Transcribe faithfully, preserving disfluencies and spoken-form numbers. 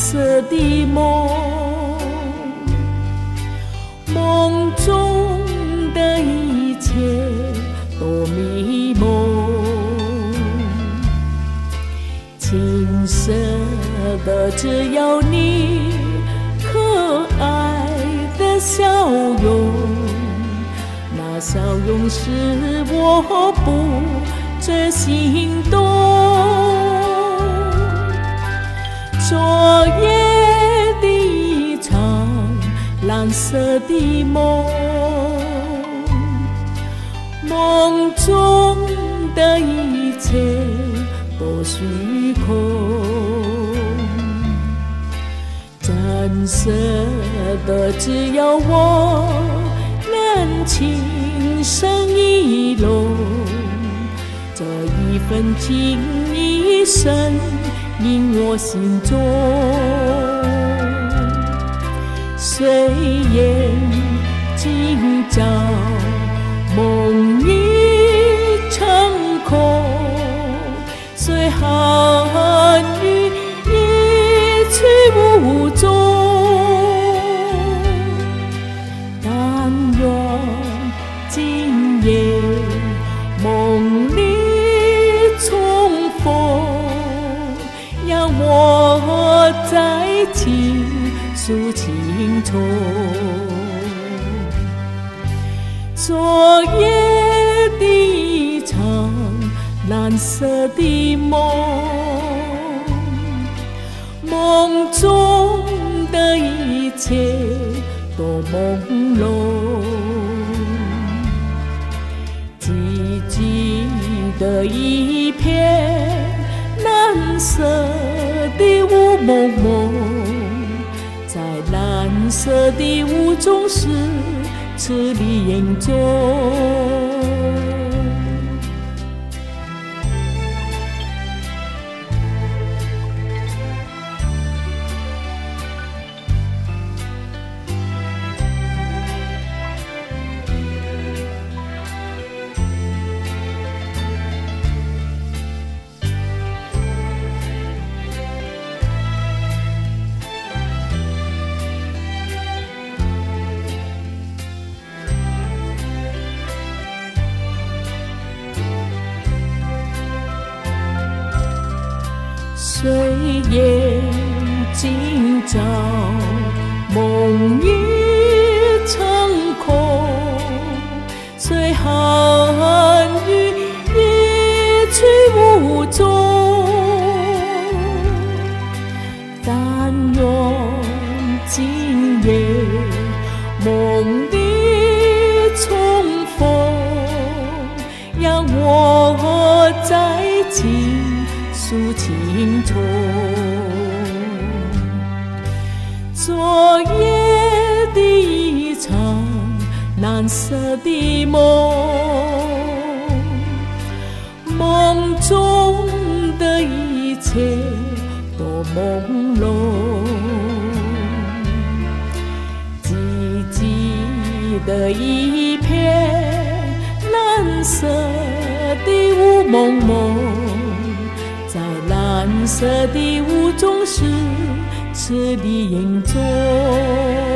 色的梦，梦中的一切多迷蒙，青涩的只有你可爱的笑容，那笑容使我不觉心动。昨夜的一场蓝色的梦，梦中的一切都虚空，真实的只有我能轻声一拢，这一份情一生印我心中。岁月今朝，梦已成空，随寒雨一去无踪。但愿今夜梦里重逢，让我再倾诉情衷。昨夜的一场蓝色的梦，梦中的一切多朦胧，寂寂的一片蓝色的雾蒙蒙，在蓝色的雾中是痴离眼中。岁月今朝，梦已成空，随寒雨一去无踪。但愿今夜梦里重逢，让我再倾诉情衷。昨夜的一场蓝色的梦，梦中的一切多朦胧，寂寂的一片蓝色的雾蒙蒙，在蓝色的雾中是痴离眼中。